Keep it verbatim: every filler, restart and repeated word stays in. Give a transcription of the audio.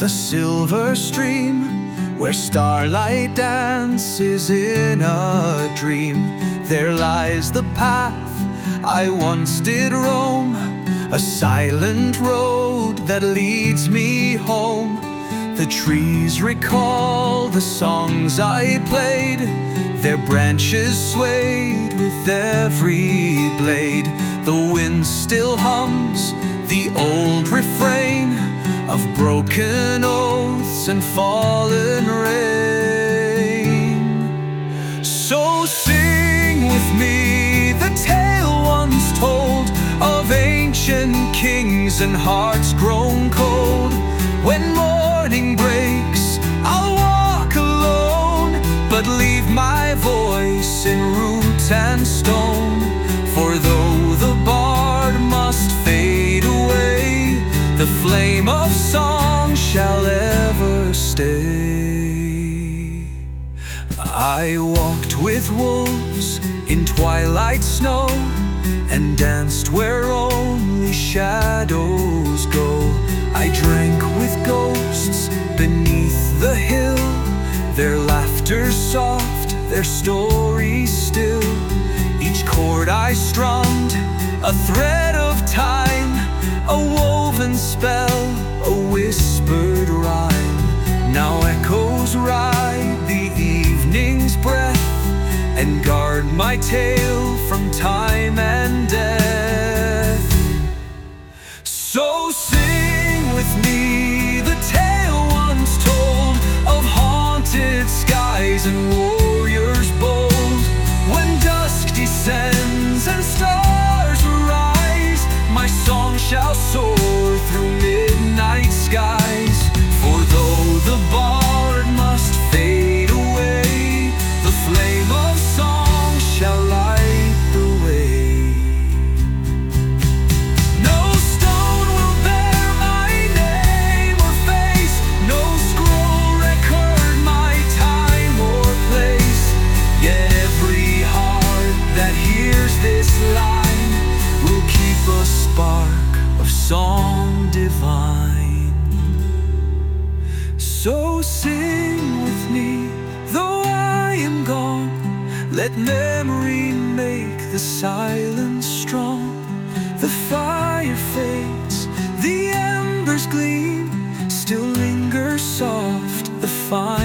the silver stream, where starlight dances in a dream. There lies the path I once did roam, a silent road that leads me home. The trees recall the songs I played, their branches swayed with every blade. The wind still hums the old refrain of broken oaths and fallen rain. So sing with me the tale once told of ancient kings and hearts grown cold. When morning breaks, I'll walk alone, but leave my voice in root and stone. For though the bard must fade away, the flame of song shall ever stay. I walked with wolves in twilight snow, and danced where only shadows go. I drank with ghosts beneath the hill, their laughter soft, their story still. Each chord I strummed, a thread of time, a woven spell, a whispered rhyme. Now echoes ride the evening's breath and guard my tale from time and death. So sing with me the tale once told of haunted skies and warriors bold. When dusk descends and stars arise, my song shall soar through midnight skies. For though the bard must fade away, the flame of song shall light the way. No stone will bear my name or face, no scroll record my time or place. Yet every heart that hears this line will keep a spark of song divine. So sing with me, though I am gone. Let memory make the silence strong. The fire fades, the embers gleam, still linger soft the fire.